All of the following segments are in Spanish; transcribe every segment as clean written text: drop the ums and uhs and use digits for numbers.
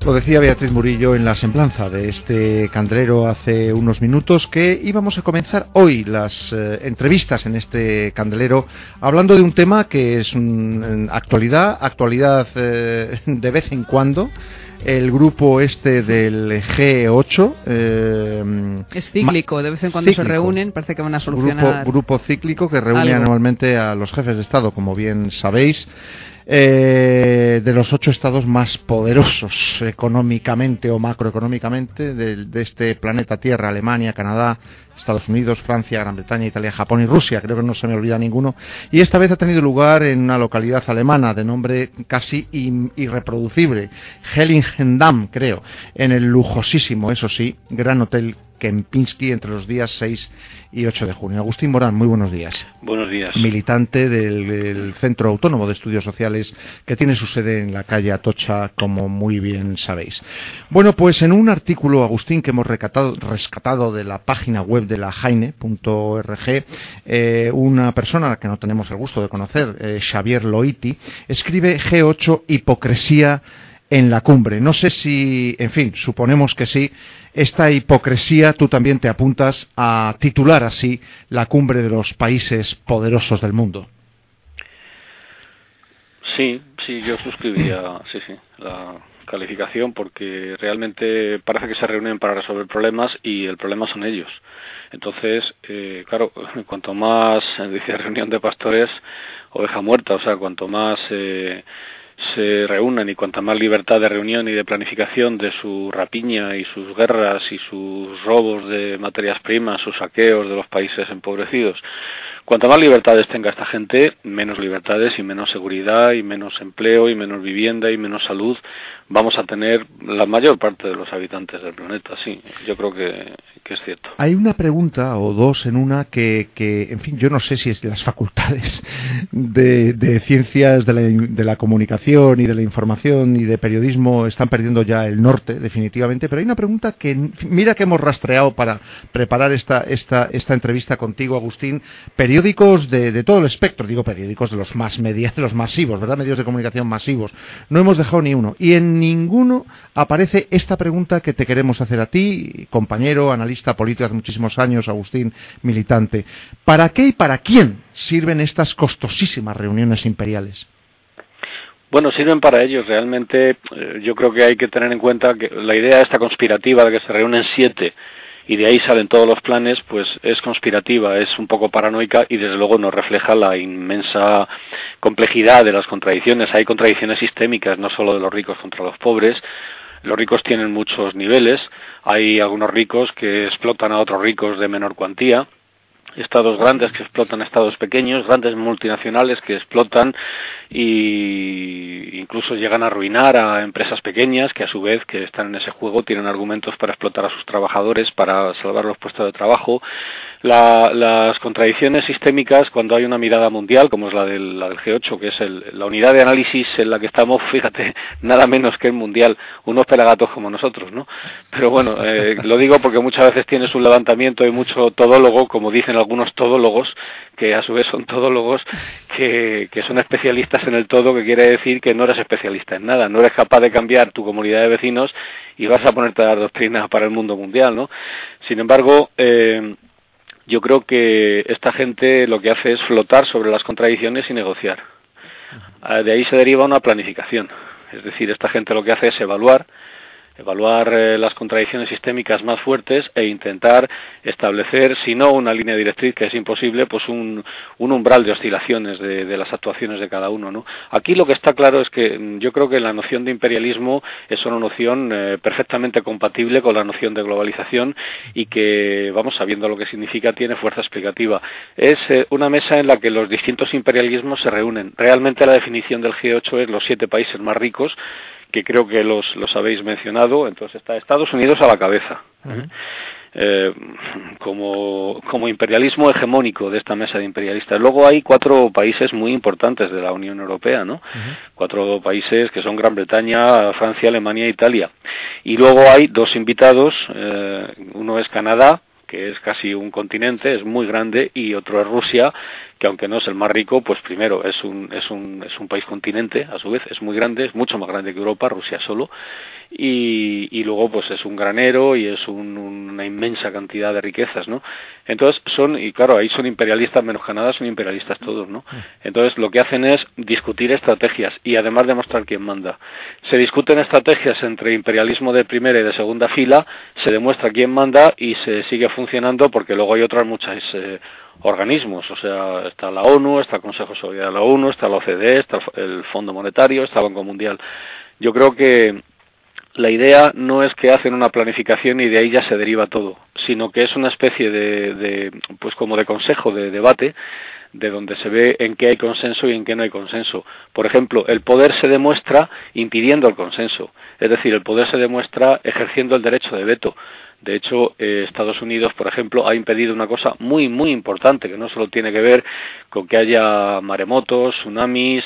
Lo decía Beatriz Murillo en la semblanza de este candelero hace unos minutos, que íbamos a comenzar hoy las entrevistas en este candelero hablando de un tema que es actualidad de vez en cuando. El grupo este del G8 es cíclico, de vez en cuando cíclico. Se reúnen, parece que van a solucionar grupo cíclico que reúne algo. Anualmente a los jefes de Estado, como bien sabéis, de los 8 estados más poderosos económicamente o macroeconómicamente de este planeta Tierra: Alemania, Canadá, Estados Unidos, Francia, Gran Bretaña, Italia, Japón y Rusia. Creo que no se me olvida ninguno. Y esta vez ha tenido lugar en una localidad alemana de nombre casi irreproducible, Heiligendamm, creo, en el lujosísimo, eso sí, Gran Hotel Kempinski, entre los días 6 y 8 de junio. Agustín Morán, muy buenos días. Buenos días. Militante del Centro Autónomo de Estudios Sociales, que tiene su sede en la calle Atocha, como muy bien sabéis. Bueno, pues en un artículo, Agustín, que hemos rescatado de la página web de la Heine.org, una persona a la que no tenemos el gusto de conocer, Xavier Loiti, escribe: G8, hipocresía en la cumbre. No sé si, en fin, suponemos que sí, esta hipocresía tú también te apuntas a titular así la cumbre de los países poderosos del mundo. Sí, yo suscribiría, la calificación, porque realmente parece que se reúnen para resolver problemas y el problema son ellos. Entonces, claro, cuanto más, dice reunión de pastores, oveja muerta, o sea, cuanto más se reúnan y cuanta más libertad de reunión y de planificación de su rapiña y sus guerras y sus robos de materias primas, sus saqueos de los países empobrecidos, cuanta más libertades tenga esta gente, menos libertades y menos seguridad y menos empleo y menos vivienda y menos salud vamos a tener la mayor parte de los habitantes del planeta. Sí, yo creo que es cierto. Hay una pregunta o dos en una que en fin, yo no sé si es de las facultades de ciencias de la comunicación y de la información y de periodismo están perdiendo ya el norte, definitivamente, pero hay una pregunta que, mira que hemos rastreado para preparar esta entrevista contigo, Agustín. Periódicos de todo el espectro, digo periódicos de los más de los masivos, ¿verdad? Medios de comunicación masivos. No hemos dejado ni uno. Y en ninguno aparece esta pregunta que te queremos hacer a ti, compañero, analista político hace muchísimos años, Agustín, militante. ¿Para qué y para quién sirven estas costosísimas reuniones imperiales? Bueno, sirven para ellos. Realmente yo creo que hay que tener en cuenta que la idea esta conspirativa de que se reúnen 7 y de ahí salen todos los planes, pues es conspirativa, es un poco paranoica y desde luego no refleja la inmensa complejidad de las contradicciones. Hay contradicciones sistémicas, no solo de los ricos contra los pobres. Los ricos tienen muchos niveles, hay algunos ricos que explotan a otros ricos de menor cuantía, estados grandes que explotan a estados pequeños, grandes multinacionales que explotan y incluso llegan a arruinar a empresas pequeñas que a su vez que están en ese juego tienen argumentos para explotar a sus trabajadores, para salvar los puestos de trabajo. Las contradicciones sistémicas, cuando hay una mirada mundial, como es la del G8, que es la unidad de análisis en la que estamos, fíjate, nada menos que el mundial, unos pelagatos como nosotros, ¿no? Pero bueno, lo digo porque muchas veces tienes un levantamiento y mucho todólogo, como dicen algunos todólogos, que a su vez son todólogos, que son especialistas en el todo, que quiere decir que no eres especialista en nada, no eres capaz de cambiar tu comunidad de vecinos y vas a ponerte a dar doctrinas para el mundo mundial, ¿no? Sin embargo, yo creo que esta gente lo que hace es flotar sobre las contradicciones y negociar. De ahí se deriva una planificación. Es decir, esta gente lo que hace es evaluar las contradicciones sistémicas más fuertes e intentar establecer, si no una línea directriz, que es imposible, pues un umbral de oscilaciones de las actuaciones de cada uno, ¿no? Aquí lo que está claro es que yo creo que la noción de imperialismo es una noción perfectamente compatible con la noción de globalización y que, vamos, sabiendo lo que significa, tiene fuerza explicativa. Es una mesa en la que los distintos imperialismos se reúnen. Realmente la definición del G8 es los 7 países más ricos, que creo que los habéis mencionado. Entonces está Estados Unidos a la cabeza, como imperialismo hegemónico de esta mesa de imperialistas. Luego hay 4 países muy importantes de la Unión Europea, ¿no? 4 países que son Gran Bretaña, Francia, Alemania e Italia. Y luego hay 2 invitados, uno es Canadá, que es casi un continente, es muy grande, y otro es Rusia, que aunque no es el más rico, pues primero es un país continente, a su vez es muy grande, es mucho más grande que Europa, Rusia solo, y luego pues es un granero y es una inmensa cantidad de riquezas, ¿no? Entonces y claro, ahí son imperialistas menos Canadá, son imperialistas todos, ¿no? Entonces lo que hacen es discutir estrategias y además demostrar quién manda. Se discuten estrategias entre imperialismo de primera y de segunda fila, se demuestra quién manda y se sigue funcionando porque luego hay otras muchas organismos, o sea, está la ONU, está el Consejo de Seguridad de la ONU, está la OCDE, está el Fondo Monetario, está el Banco Mundial. Yo creo que la idea no es que hacen una planificación y de ahí ya se deriva todo, sino que es una especie pues como de consejo, de debate, de donde se ve en qué hay consenso y en qué no hay consenso. Por ejemplo, el poder se demuestra impidiendo el consenso, es decir, el poder se demuestra ejerciendo el derecho de veto. De hecho, Estados Unidos, por ejemplo, ha impedido una cosa muy, muy importante, que no solo tiene que ver con que haya maremotos, tsunamis,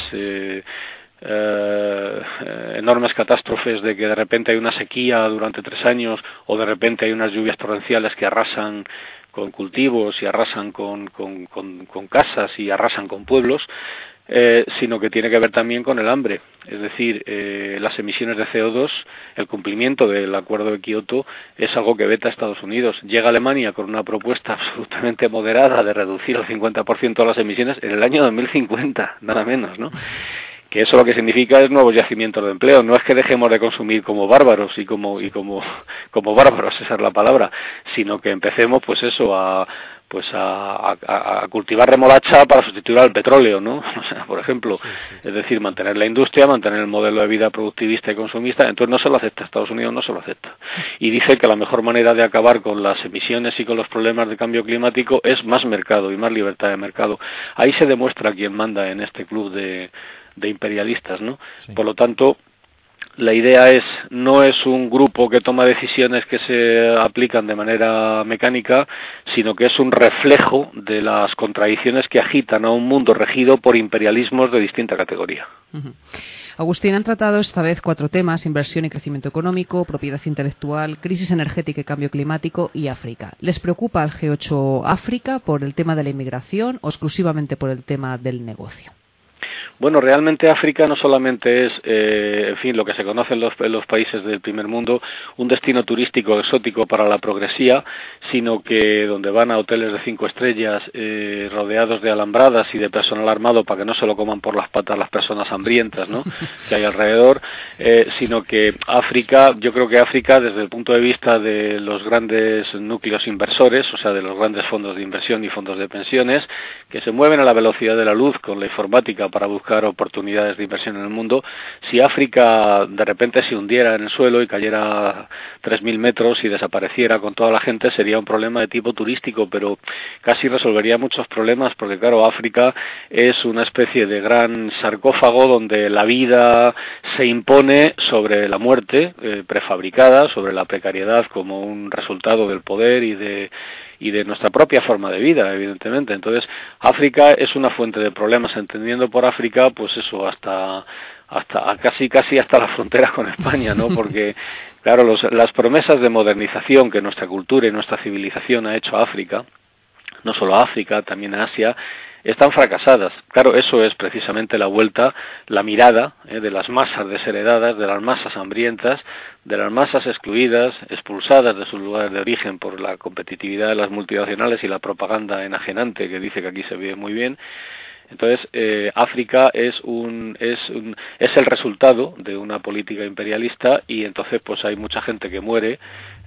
enormes catástrofes de que de repente hay una sequía durante 3 años o de repente hay unas lluvias torrenciales que arrasan con cultivos y arrasan con casas y arrasan con pueblos, sino que tiene que ver también con el hambre. Es decir, las emisiones de CO2, el cumplimiento del Acuerdo de Kioto es algo que veta Estados Unidos. Llega Alemania con una propuesta absolutamente moderada de reducir el 50% las emisiones en el año 2050, nada menos, ¿no? Que eso lo que significa es nuevos yacimientos de empleo. No es que dejemos de consumir como bárbaros y como bárbaros, esa es la palabra, sino que empecemos pues eso a cultivar remolacha para sustituir al petróleo, ¿no? O sea, por ejemplo, es decir, mantener la industria, mantener el modelo de vida productivista y consumista. Entonces no se lo acepta, Estados Unidos no se lo acepta. Y dice que la mejor manera de acabar con las emisiones y con los problemas de cambio climático es más mercado y más libertad de mercado. Ahí se demuestra quién manda en este club de imperialistas, ¿no? Sí. Por lo tanto, la idea no es un grupo que toma decisiones que se aplican de manera mecánica, sino que es un reflejo de las contradicciones que agitan a un mundo regido por imperialismos de distinta categoría. Uh-huh. Agustín, han tratado esta vez 4 temas: inversión y crecimiento económico, propiedad intelectual, crisis energética y cambio climático y África. ¿Les preocupa al G8 África por el tema de la inmigración o exclusivamente por el tema del negocio? Bueno, realmente África no solamente es, en fin, lo que se conoce en los países del primer mundo, un destino turístico exótico para la progresía, sino que donde van a hoteles de 5 estrellas rodeados de alambradas y de personal armado para que no se lo coman por las patas las personas hambrientas, ¿no?, que hay alrededor, sino que África, yo creo que África, desde el punto de vista de los grandes núcleos inversores, o sea, de los grandes fondos de inversión y fondos de pensiones, que se mueven a la velocidad de la luz con la informática para buscar oportunidades de inversión en el mundo, si África de repente se hundiera en el suelo y cayera a 3.000 metros y desapareciera con toda la gente, sería un problema de tipo turístico, pero casi resolvería muchos problemas, porque claro, África es una especie de gran sarcófago donde la vida se impone sobre la muerte prefabricada, sobre la precariedad como un resultado del poder y de nuestra propia forma de vida, evidentemente. Entonces, África es una fuente de problemas, entendiendo por África, pues eso, hasta casi hasta la frontera con España, ¿no? Porque, claro, las promesas de modernización que nuestra cultura y nuestra civilización ha hecho a África, no solo a África, también a Asia, están fracasadas. Claro, eso es precisamente la vuelta, la mirada de las masas desheredadas, de las masas hambrientas, de las masas excluidas, expulsadas de sus lugares de origen por la competitividad de las multinacionales y la propaganda enajenante que dice que aquí se vive muy bien. Entonces, África es el resultado de una política imperialista, y entonces pues hay mucha gente que muere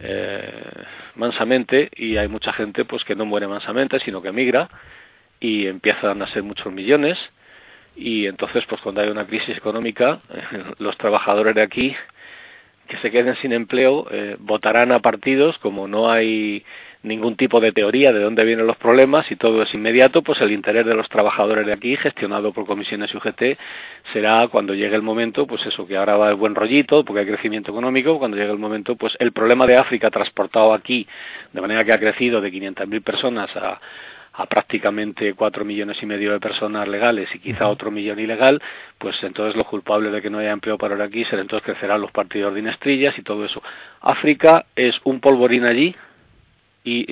mansamente, y hay mucha gente pues que no muere mansamente, sino que migra y empiezan a ser muchos millones, y entonces pues cuando hay una crisis económica, los trabajadores de aquí que se queden sin empleo votarán a partidos, como no hay ningún tipo de teoría de dónde vienen los problemas y todo es inmediato, pues el interés de los trabajadores de aquí, gestionado por comisiones UGT, será cuando llegue el momento, pues eso, que ahora va el buen rollito, porque hay crecimiento económico, cuando llegue el momento, pues el problema de África transportado aquí, de manera que ha crecido de 500.000 personas a prácticamente 4,5 millones de personas legales y quizá otro millón ilegal, pues entonces los culpables de que no haya empleo para aquí serán, entonces crecerán los partidos dinastrillas y todo eso. África es un polvorín allí, y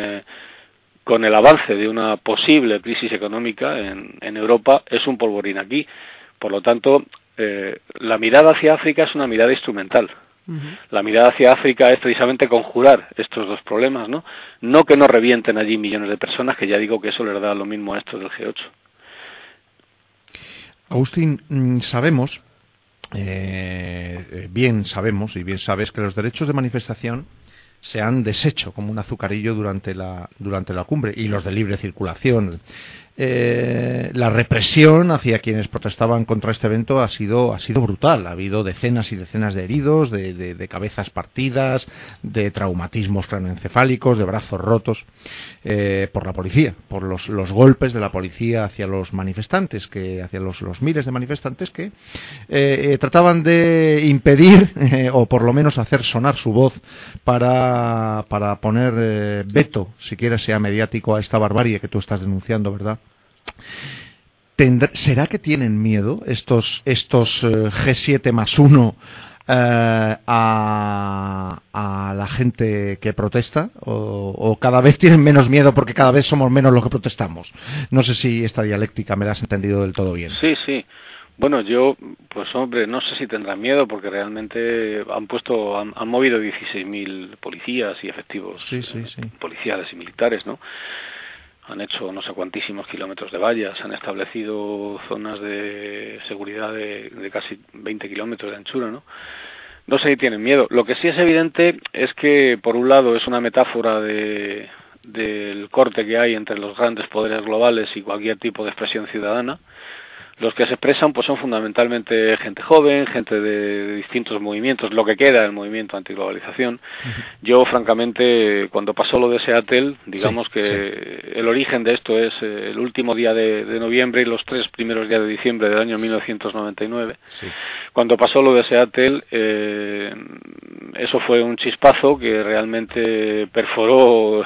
con el avance de una posible crisis económica en Europa es un polvorín aquí. Por lo tanto, la mirada hacia África es una mirada instrumental. La mirada hacia África es precisamente conjurar estos dos problemas, ¿no? No que no revienten allí millones de personas, que ya digo que eso les da lo mismo a estos del G8. Agustín, sabemos, bien sabemos y bien sabes que los derechos de manifestación se han deshecho como un azucarillo durante la cumbre, y los de libre circulación. La represión hacia quienes protestaban contra este evento ha sido brutal. Ha habido decenas y decenas de heridos, de cabezas partidas, de traumatismos craneoencefálicos, de brazos rotos por la policía, por los golpes de la policía hacia los manifestantes, hacia los miles de manifestantes que trataban de impedir o por lo menos hacer sonar su voz para poner veto, siquiera sea mediático, a esta barbarie que tú estás denunciando, ¿verdad? ¿Será que tienen miedo estos G7 más 1 a la gente que protesta? ¿O cada vez tienen menos miedo porque cada vez somos menos los que protestamos? No sé si esta dialéctica me la has entendido del todo bien. Sí. Bueno, yo, pues hombre, no sé si tendrán miedo, porque realmente han movido 16.000 policías y efectivos policiales y militares, ¿no? Han hecho no sé cuantísimos kilómetros de vallas, han establecido zonas de seguridad de casi 20 kilómetros de anchura, ¿no? No sé si tienen miedo. Lo que sí es evidente es que, por un lado, es una metáfora del corte que hay entre los grandes poderes globales y cualquier tipo de expresión ciudadana. Los que se expresan pues son fundamentalmente gente joven, gente de distintos movimientos, lo que queda del movimiento antiglobalización. Yo, francamente, cuando pasó lo de Seattle, digamos que el origen de esto es el último día de noviembre y los 3 primeros días de diciembre del año 1999. Cuando pasó lo de Seattle, eso fue un chispazo que realmente perforó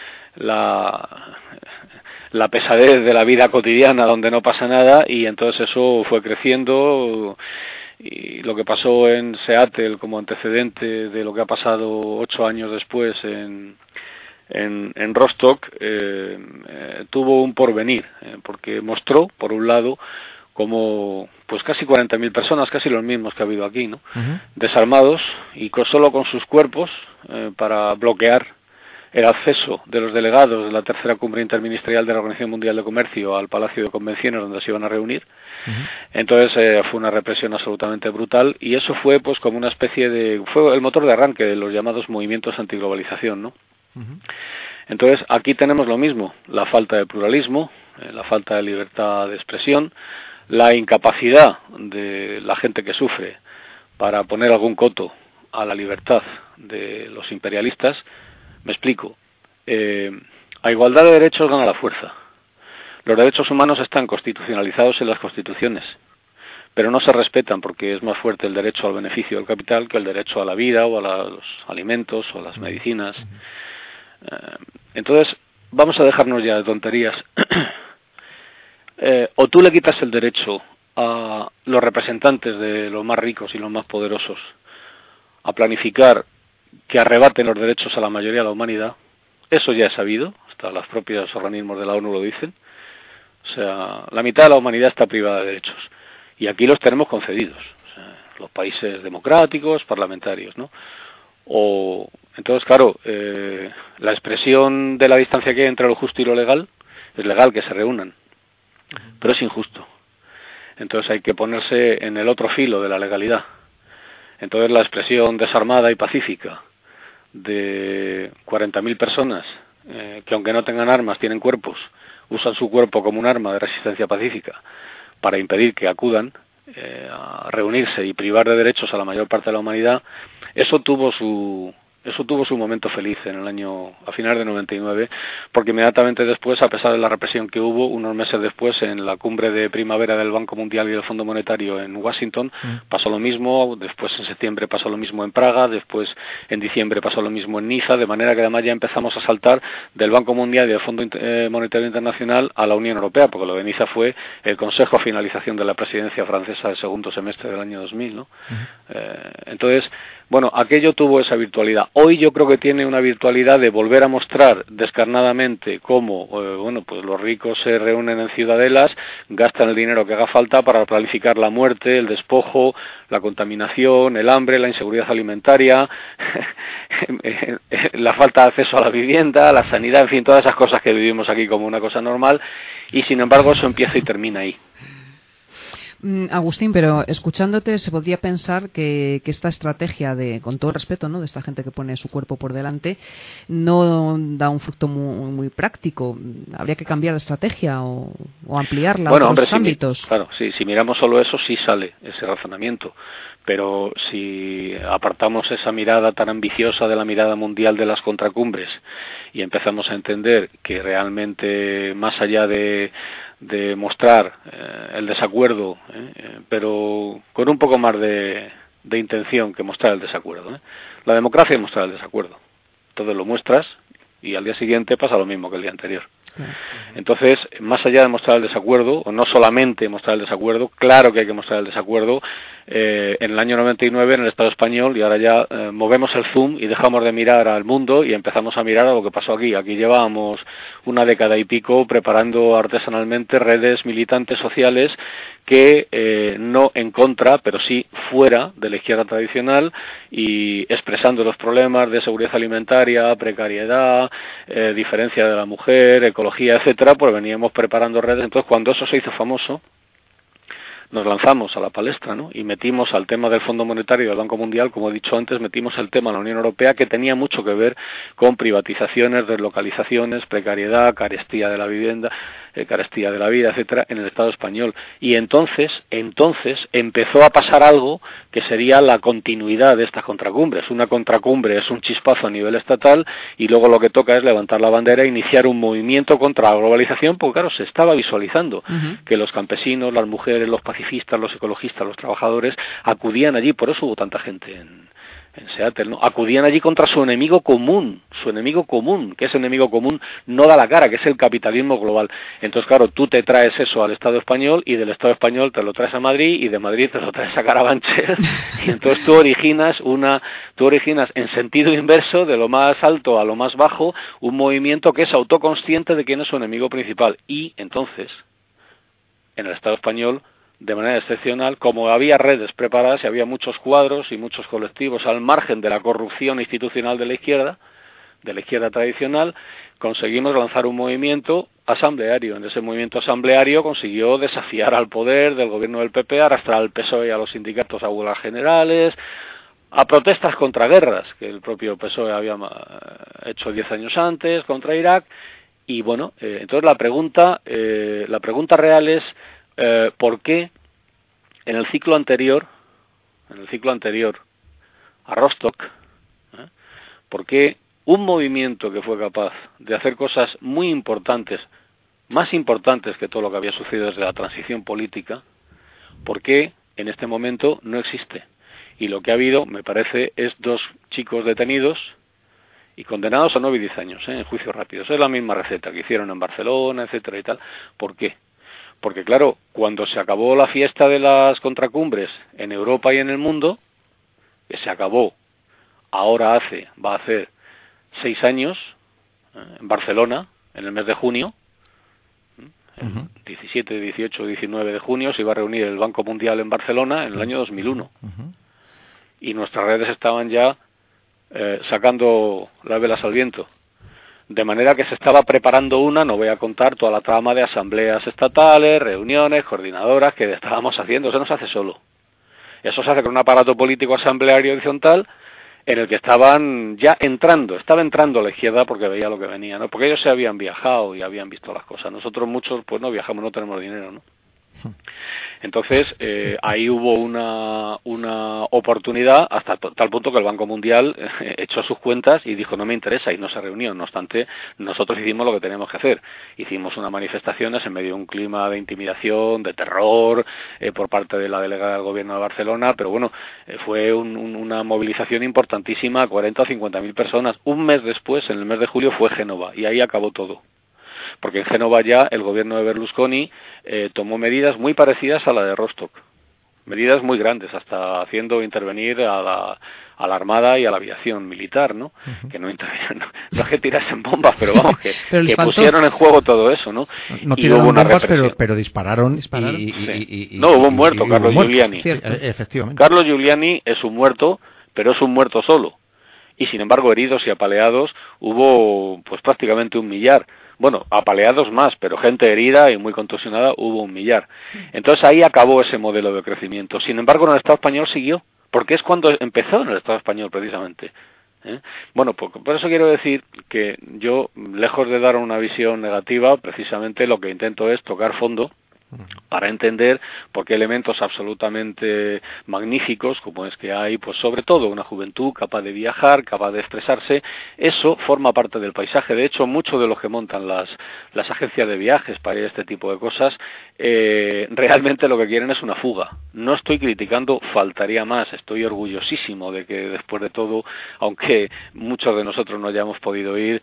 la pesadez de la vida cotidiana donde no pasa nada, y entonces eso fue creciendo, y lo que pasó en Seattle como antecedente de lo que ha pasado 8 años después en Rostock tuvo un porvenir, porque mostró, por un lado, como pues casi 40.000 personas, casi los mismos que ha habido aquí, ¿no? Desarmados y solo con sus cuerpos para bloquear el acceso de los delegados de la tercera cumbre interministerial de la Organización Mundial de Comercio al Palacio de Convenciones donde se iban a reunir. Entonces fue una represión absolutamente brutal, y eso fue pues como una especie fue el motor de arranque de los llamados movimientos antiglobalización, ¿no? Entonces aquí tenemos lo mismo, la falta de pluralismo, la falta de libertad de expresión, la incapacidad de la gente que sufre para poner algún coto a la libertad de los imperialistas. Me explico. A igualdad de derechos gana la fuerza. Los derechos humanos están constitucionalizados en las constituciones, pero no se respetan porque es más fuerte el derecho al beneficio del capital que el derecho a la vida o a los alimentos o a las medicinas. Entonces, vamos a dejarnos ya de tonterías. O tú le quitas el derecho a los representantes de los más ricos y los más poderosos a planificar que arrebaten los derechos a la mayoría de la humanidad. Eso ya es sabido, hasta los propios organismos de la ONU lo dicen. O sea, la mitad de la humanidad está privada de derechos, y aquí los tenemos concedidos, o sea, los países democráticos, parlamentarios, ¿no? Entonces, claro, la expresión de la distancia que hay entre lo justo y lo legal, es legal que se reúnan, pero es injusto. Entonces hay que ponerse en el otro filo de la legalidad. Entonces la expresión desarmada y pacífica de 40.000 personas que, aunque no tengan armas, tienen cuerpos, usan su cuerpo como un arma de resistencia pacífica para impedir que acudan a reunirse y privar de derechos a la mayor parte de la humanidad, eso tuvo su momento feliz a finales de 99, porque inmediatamente después, a pesar de la represión que hubo, unos meses después, en la cumbre de primavera del Banco Mundial y del Fondo Monetario en Washington, pasó lo mismo. Después, en septiembre, pasó lo mismo en Praga. Después, en diciembre, pasó lo mismo en Niza, de manera que además ya empezamos a saltar del Banco Mundial y del Fondo Monetario Internacional a la Unión Europea, porque lo de Niza fue el consejo a finalización de la presidencia francesa del segundo semestre del año 2000, ¿no? Entonces, Bueno, aquello tuvo esa virtualidad. Hoy yo creo que tiene una virtualidad de volver a mostrar descarnadamente cómo, bueno, pues los ricos se reúnen en ciudadelas, gastan el dinero que haga falta para planificar la muerte, el despojo, la contaminación, el hambre, la inseguridad alimentaria, la falta de acceso a la vivienda, la sanidad, en fin, todas esas cosas que vivimos aquí como una cosa normal, y sin embargo eso empieza y termina ahí. Agustín, pero escuchándote se podría pensar que esta estrategia, con todo el respeto, ¿no?, de esta gente que pone su cuerpo por delante, no da un fruto muy práctico. ¿Habría que cambiar de estrategia o ampliarla a otros ámbitos? Claro, sí, si miramos solo eso sí sale ese razonamiento, pero si apartamos esa mirada tan ambiciosa de la mirada mundial de las contracumbres y empezamos a entender que realmente más allá de mostrar el desacuerdo, pero con un poco más de intención que mostrar el desacuerdo. La democracia es mostrar el desacuerdo. Entonces lo muestras y al día siguiente pasa lo mismo que el día anterior. Claro. Entonces, más allá de mostrar el desacuerdo, o no solamente mostrar el desacuerdo, claro que hay que mostrar el desacuerdo. En el año 99 en el Estado español, y ahora ya movemos el zoom y dejamos de mirar al mundo y empezamos a mirar a lo que pasó aquí. Aquí llevábamos una década y pico preparando artesanalmente redes militantes sociales que no en contra, pero sí fuera de la izquierda tradicional y expresando los problemas de seguridad alimentaria, precariedad, diferencia de la mujer, ecología, etcétera, pues veníamos preparando redes. Entonces, cuando eso se hizo famoso, nos lanzamos a la palestra, ¿no? Y metimos al tema del Fondo Monetario y del Banco Mundial, como he dicho antes, metimos el tema de la Unión Europea, que tenía mucho que ver con privatizaciones, deslocalizaciones, precariedad, carestía de la vivienda, carestía de la vida, etcétera, en el Estado español. Y entonces empezó a pasar algo que sería la continuidad de estas contracumbres. Una contracumbre es un chispazo a nivel estatal y luego lo que toca es levantar la bandera e iniciar un movimiento contra la globalización, porque claro, se estaba visualizando que los campesinos, las mujeres, los pacifistas, los ecologistas, los trabajadores acudían allí, por eso hubo tanta gente en Seattle, ¿no? Acudían allí contra su enemigo común, que ese enemigo común no da la cara, que es el capitalismo global. Entonces, claro, tú te traes eso al Estado español y del Estado español te lo traes a Madrid y de Madrid te lo traes a Carabanchel y entonces tú originas en sentido inverso, de lo más alto a lo más bajo, un movimiento que es autoconsciente de quién es su enemigo principal. Y entonces, en el Estado español, de manera excepcional, como había redes preparadas y había muchos cuadros y muchos colectivos al margen de la corrupción institucional de la izquierda tradicional, conseguimos lanzar un movimiento asambleario. En ese movimiento asambleario consiguió desafiar al poder del gobierno del PP, arrastrar al PSOE y a los sindicatos a huelgas generales, a protestas contra guerras que el propio PSOE había hecho 10 años antes contra Irak. Y bueno, entonces la pregunta real es ¿por qué en el ciclo anterior a Rostock, por qué un movimiento que fue capaz de hacer cosas muy importantes, más importantes que todo lo que había sucedido desde la transición política, por qué en este momento no existe? Y lo que ha habido, me parece, es 2 chicos detenidos y condenados a 9 y 10 años, en juicios rápidos. Es la misma receta que hicieron en Barcelona, etcétera y tal. ¿Por qué? Porque claro, cuando se acabó la fiesta de las contracumbres en Europa y en el mundo, que se acabó, ahora va a hacer 6 años, en Barcelona, en el mes de junio, el 17, 18, 19 de junio, se iba a reunir el Banco Mundial en Barcelona en el año 2001. Y nuestras redes estaban ya sacando las velas al viento. De manera que se estaba preparando no voy a contar toda la trama de asambleas estatales, reuniones, coordinadoras que estábamos haciendo. Eso no se hace solo. Eso se hace con un aparato político asambleario horizontal en el que estaba entrando la izquierda porque veía lo que venía, ¿no? Porque ellos se habían viajado y habían visto las cosas. Nosotros muchos pues no viajamos, no tenemos dinero, ¿no? Entonces, ahí hubo una oportunidad hasta tal punto que el Banco Mundial echó sus cuentas y dijo no me interesa y no se reunió. No obstante, nosotros hicimos lo que teníamos que hacer. Hicimos unas manifestaciones en medio de un clima de intimidación, de terror, por parte de la delegada del Gobierno de Barcelona, pero bueno, fue una movilización importantísima, 40 o 50.000 personas. Un mes después, en el mes de julio, fue Génova y ahí acabó todo. Porque en Génova ya el gobierno de Berlusconi tomó medidas muy parecidas a la de Rostock. medidas muy grandes, hasta haciendo intervenir a la Armada y a la aviación militar, ¿no? Que no intervinieron, no es que tirasen bombas, pero vamos, que pusieron en juego todo eso, ¿no? No tiraron bombas, pero dispararon. No, hubo un muerto, Carlo Giuliani. Efectivamente. Carlo Giuliani es un muerto, pero es un muerto solo. Y sin embargo, heridos y apaleados hubo pues prácticamente 1 millar. Bueno, apaleados más, pero gente herida y muy contusionada hubo 1 millar. Entonces ahí acabó ese modelo de crecimiento. Sin embargo, en el Estado español siguió, porque es cuando empezó en el Estado español precisamente. Bueno, por eso quiero decir que yo, lejos de dar una visión negativa, precisamente lo que intento es tocar fondo para entender por qué elementos absolutamente magníficos, como es que hay, pues sobre todo una juventud capaz de viajar, capaz de expresarse, eso forma parte del paisaje. De hecho, muchos de los que montan las agencias de viajes para ir a este tipo de cosas, realmente lo que quieren es una fuga. No estoy criticando, faltaría más, estoy orgullosísimo de que después de todo, aunque muchos de nosotros no hayamos podido ir,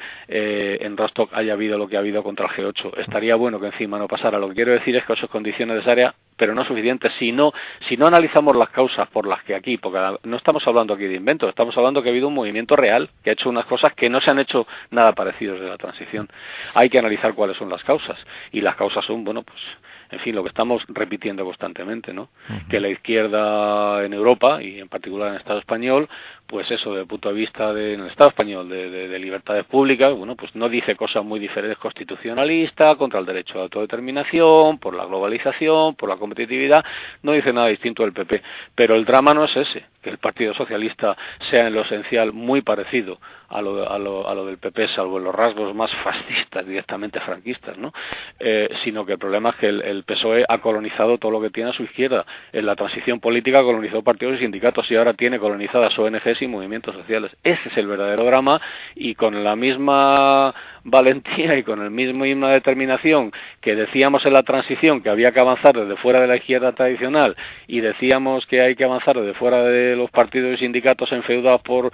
en Rostock haya habido lo que ha habido contra el G8. Estaría bueno que encima no pasara. Lo que quiero decir es que eso es condición necesaria, pero no suficiente si no analizamos las causas por las que aquí, porque no estamos hablando aquí de inventos, estamos hablando que ha habido un movimiento real que ha hecho unas cosas que no se han hecho nada parecidos de la transición. Hay que analizar cuáles son las causas, y las causas son, bueno, pues en fin, lo que estamos repitiendo constantemente, ¿no? Que la izquierda en Europa, y en particular en el Estado español, pues eso, desde el punto de vista en el Estado español de libertades públicas, bueno, pues no dice cosas muy diferentes, constitucionalista, contra el derecho a autodeterminación, por la globalización, por la competitividad, no dice nada distinto del PP, pero el drama no es ese, que el Partido Socialista sea en lo esencial muy parecido a lo del PP, salvo en los rasgos más fascistas, directamente franquistas, ¿no? Sino que el problema es que el PSOE ha colonizado todo lo que tiene a su izquierda. En la transición política colonizó partidos y sindicatos, y ahora tiene colonizadas ONGs y movimientos sociales. Ese es el verdadero drama, y con la misma valentía y con el misma determinación que decíamos en la transición que había que avanzar desde fuera de la izquierda tradicional, y decíamos que hay que avanzar desde fuera de los partidos y sindicatos enfeudados por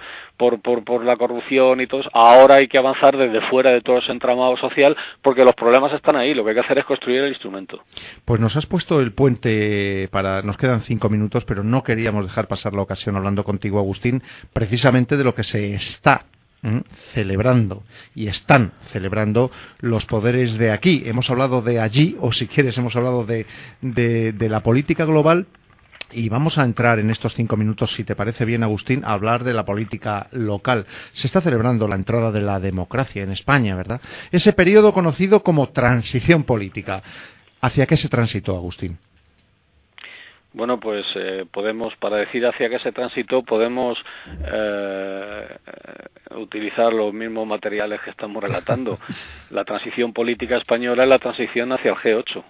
la corrupción y todo eso, ahora hay que avanzar desde fuera de todo ese entramado social, porque los problemas están ahí, lo que hay que hacer es construir el instrumento. Pues nos has puesto el puente nos quedan 5 minutos, pero no queríamos dejar pasar la ocasión hablando contigo, Agustín, precisamente de lo que se está celebrando y están celebrando los poderes de aquí. Hemos hablado de allí, o si quieres hemos hablado de la política global, y vamos a entrar en estos 5 minutos, si te parece bien, Agustín, a hablar de la política local. Se está celebrando la entrada de la democracia en España, ¿verdad? Ese periodo conocido como transición política. ¿Hacia qué se transitó, Agustín? Bueno, pues podemos, para decir hacia qué se transitó, podemos utilizar los mismos materiales que estamos relatando. La transición política española es la transición hacia el G8.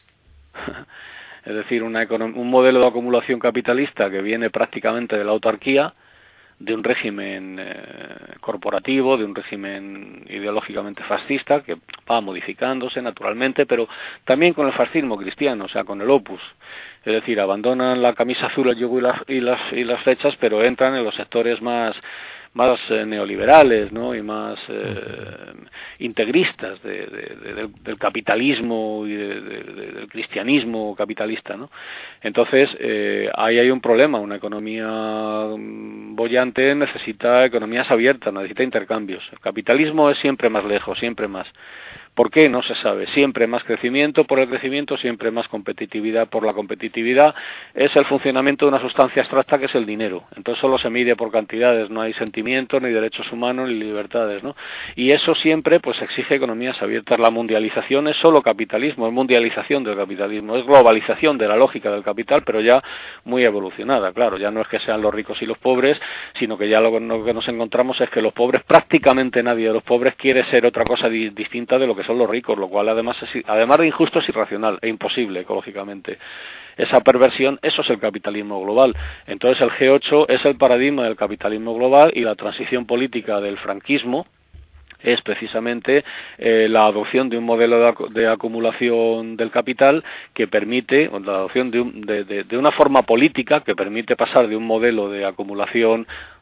Es decir, un modelo de acumulación capitalista que viene prácticamente de la autarquía, de un régimen corporativo, de un régimen ideológicamente fascista, que va modificándose naturalmente, pero también con el fascismo cristiano, o sea, con el Opus. Es decir, abandonan la camisa azul, el yugo y las flechas, pero entran en los sectores más neoliberales, ¿no? Y más integristas del capitalismo y del cristianismo capitalista, ¿no? Entonces ahí hay un problema. Una economía boyante necesita economías abiertas, necesita intercambios. El capitalismo es siempre más lejos, siempre más. ¿Por qué? No se sabe. Siempre más crecimiento por el crecimiento, siempre más competitividad por la competitividad. Es el funcionamiento de una sustancia abstracta que es el dinero. Entonces solo se mide por cantidades, no hay sentimientos, ni derechos humanos, ni libertades, ¿no? Y eso siempre pues exige economías abiertas. La mundialización es solo capitalismo, es mundialización del capitalismo, es globalización de la lógica del capital, pero ya muy evolucionada, claro. Ya no es que sean los ricos y los pobres, sino que ya lo que nos encontramos es que los pobres, prácticamente nadie de los pobres quiere ser otra cosa distinta de lo que son los ricos, lo cual además de injusto es irracional e imposible ecológicamente. Esa perversión, eso es el capitalismo global. Entonces el G8 es el paradigma del capitalismo global, y la transición política del franquismo es precisamente la adopción de un modelo de acumulación del capital que permite, o la adopción de una forma política que permite pasar de un modelo de acumulación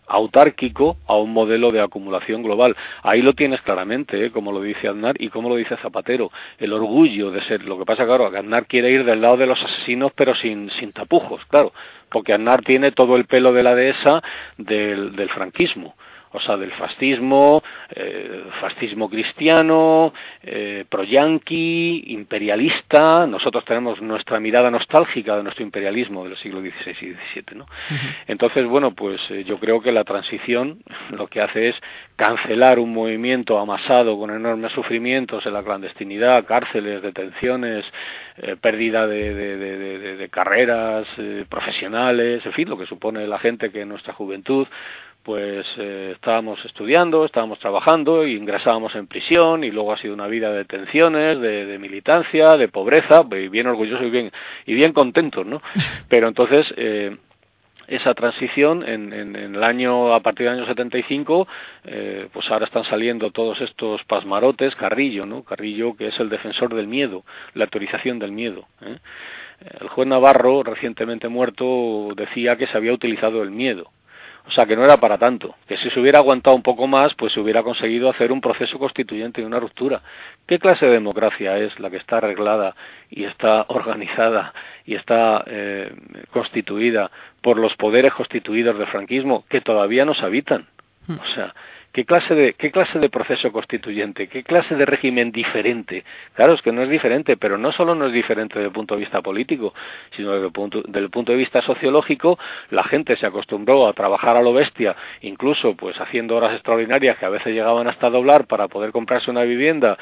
autárquico a un modelo de acumulación global. Ahí lo tienes claramente, como lo dice Aznar y como lo dice Zapatero, el orgullo de ser. Lo que pasa, claro, que Aznar quiere ir del lado de los asesinos, pero sin tapujos, claro, porque Aznar tiene todo el pelo de la dehesa del franquismo. O sea, del fascismo, fascismo cristiano, pro-yanqui, imperialista. Nosotros tenemos nuestra mirada nostálgica de nuestro imperialismo de los siglos XVI y XVII, ¿no? Entonces, bueno, pues yo creo que la transición lo que hace es cancelar un movimiento amasado con enormes sufrimientos en la clandestinidad, cárceles, detenciones, pérdida de carreras profesionales, en fin, lo que supone la gente que en nuestra juventud pues estábamos estudiando, estábamos trabajando y ingresábamos en prisión, y luego ha sido una vida de detenciones, de militancia, de pobreza, y bien orgullosos y bien contentos, ¿no? Pero entonces esa transición en el año, a partir del año 75, pues ahora están saliendo todos estos pasmarotes, Carrillo, ¿no? Carrillo, que es el defensor del miedo, la autorización del miedo, ¿eh? El juez Navarro, recientemente muerto, decía que se había utilizado el miedo. O sea, que no era para tanto, que si se hubiera aguantado un poco más, pues se hubiera conseguido hacer un proceso constituyente y una ruptura. ¿Qué clase de democracia es la que está arreglada y está organizada y está constituida por los poderes constituidos del franquismo que todavía nos habitan? O sea, ¿qué clase de proceso constituyente? ¿Qué clase de régimen diferente? Claro, es que no es diferente, pero no solo no es diferente desde el punto de vista político, sino desde el punto de vista sociológico. La gente se acostumbró a trabajar a lo bestia, incluso pues haciendo horas extraordinarias que a veces llegaban hasta doblar para poder comprarse una vivienda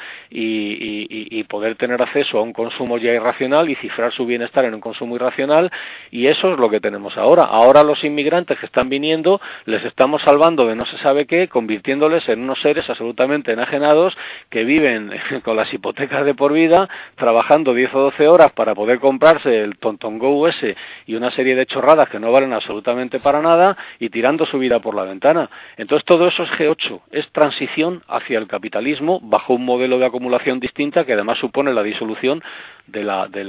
y poder tener acceso a un consumo ya irracional y cifrar su bienestar en un consumo irracional, y eso es lo que tenemos ahora. Ahora los inmigrantes que están viniendo les estamos salvando de no se sabe qué, convirtiéndoles en unos seres absolutamente enajenados que viven con las hipotecas de por vida, trabajando 10 o 12 horas para poder comprarse el TontonGo ese y una serie de chorradas que no valen absolutamente para nada, y tirando su vida por la ventana. Entonces todo eso es G8, es transición hacia el capitalismo bajo un modelo de acumulación distinta, que además supone la disolución de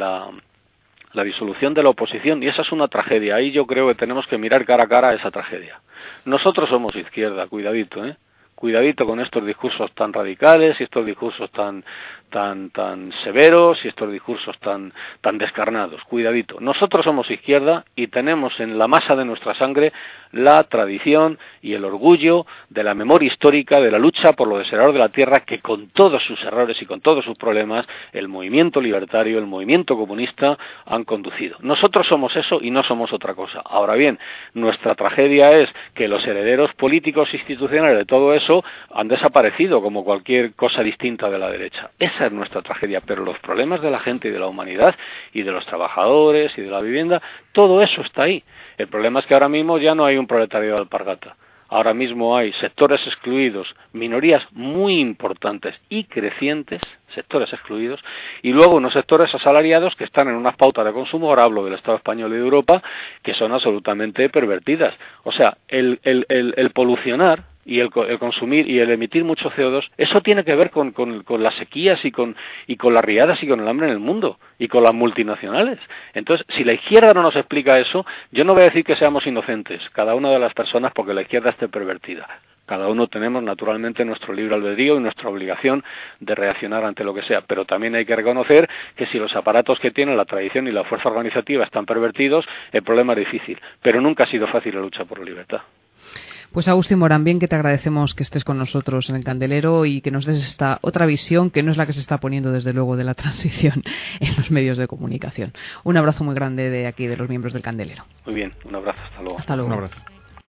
la disolución de la oposición, y esa es una tragedia. Ahí yo creo que tenemos que mirar cara a cara a esa tragedia. Nosotros somos izquierda, cuidadito, cuidadito con estos discursos tan radicales y estos discursos tan severos y estos discursos tan descarnados. Cuidadito. Nosotros somos izquierda y tenemos en la masa de nuestra sangre la tradición y el orgullo de la memoria histórica de la lucha por lo deseado de la tierra, que con todos sus errores y con todos sus problemas el movimiento libertario, el movimiento comunista han conducido. Nosotros somos eso y no somos otra cosa. Ahora bien, nuestra tragedia es que los herederos políticos institucionales de todo eso han desaparecido como cualquier cosa distinta de la derecha. Esa es nuestra tragedia, pero los problemas de la gente y de la humanidad y de los trabajadores y de la vivienda, todo eso está ahí. El problema es que ahora mismo ya no hay un proletariado de alpargata. Ahora mismo hay sectores excluidos, minorías muy importantes y crecientes, sectores excluidos, y luego unos sectores asalariados que están en unas pautas de consumo, ahora hablo del Estado español y de Europa, que son absolutamente pervertidas. O sea, el polucionar y el consumir y el emitir mucho CO2, eso tiene que ver con las sequías y con las riadas y con el hambre en el mundo y con las multinacionales. Entonces, si la izquierda no nos explica eso, yo no voy a decir que seamos inocentes, cada una de las personas, porque la izquierda esté pervertida. Cada uno tenemos naturalmente nuestro libre albedrío y nuestra obligación de reaccionar ante lo que sea, pero también hay que reconocer que si los aparatos que tienen la tradición y la fuerza organizativa están pervertidos, el problema es difícil, pero nunca ha sido fácil la lucha por la libertad. Pues Agustín Morán, bien que te agradecemos que estés con nosotros en el Candelero y que nos des esta otra visión, que no es la que se está poniendo desde luego de la transición en los medios de comunicación. Un abrazo muy grande de aquí, de los miembros del Candelero. Muy bien, un abrazo, hasta luego. Hasta luego. Un abrazo.